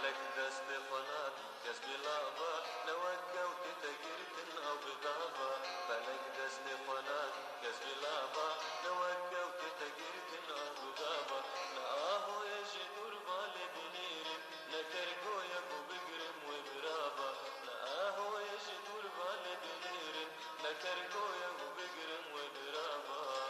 فلك دست فنادي كسب لعبة نوكا وتتجرت أو بضابة فلك دست فنادي كسب لعبة نوكا وتتجرت أو بضابة نآهو يجدور بالي بنيرم نكرقو يبو بقرم وبرابة نآهو يجدور بالي بنيرم نكرقو يبو بقرم وبرابة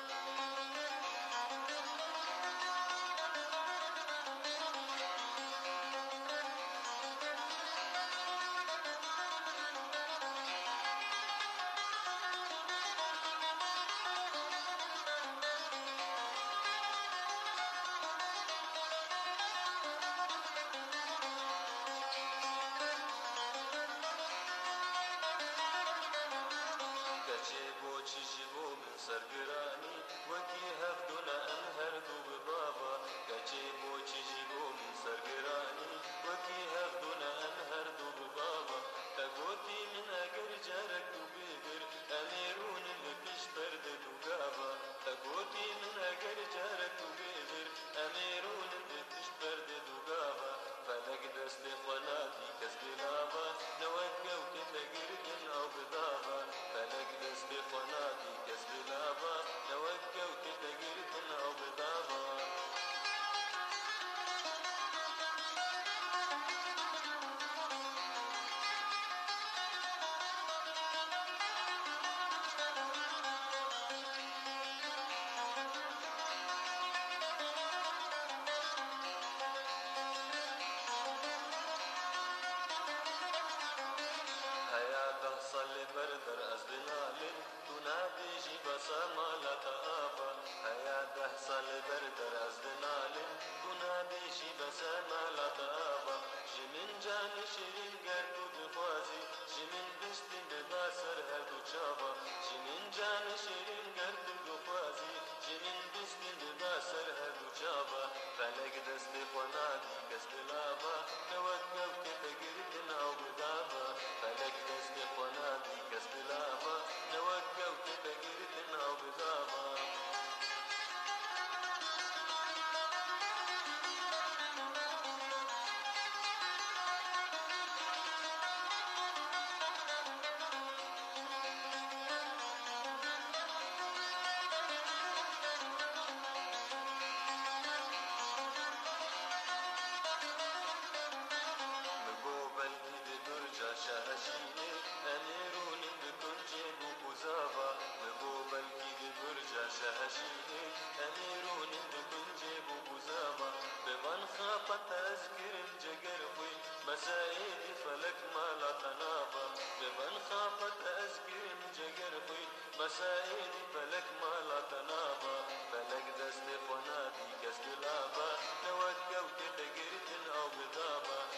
كتشيبو تشيبو من سرقراني وكي هفدنا أنهر دوب بابا كتشيبو تشيبو من سرقراني وكي هفدنا أنهر دوب بابا تقوتي من أجر جارك دوبيبر أميرون اللي تشتر دوغابا تقوتي من أجر جارك دوبيبر أميرون اللي تشتر دوغابا فلك دست فنادي كسب لابا نوكا وتتقرد أو بضابا فلك دست فنادي كسب لابا نوكا وتتقرد أو بضابا هيا تحصل بردر أزدلال تنادي جيب سما تأبا هيا تحصل بردر أزدلال تنادي جيب سما تأبا جمن جان شيرين قردو بخوازي جمن بستن بباسر هردو چابا جمن جان شيرين قردو بخوازي جمن بستن بباسر هردو چابا فلك دست فنادي كسب لابا نوكب تتقردن أو بدابا فلك دست فنادي كسب لابا نوكب تتقردن أو بدابا شهشيني أميرون بكل جيب وكزابا مقوبل كي برجع شهشيني أميرون بكل جيب وكزابا بمن خافت أذكر الجقر خوي مسائدي فلك ما لا تنابا بمن خافت أذكر الجقر خوي مسائدي فلك ما لا تنابا فلك دست فنادي كسب لابا نوكا وتتقرت أو بضابا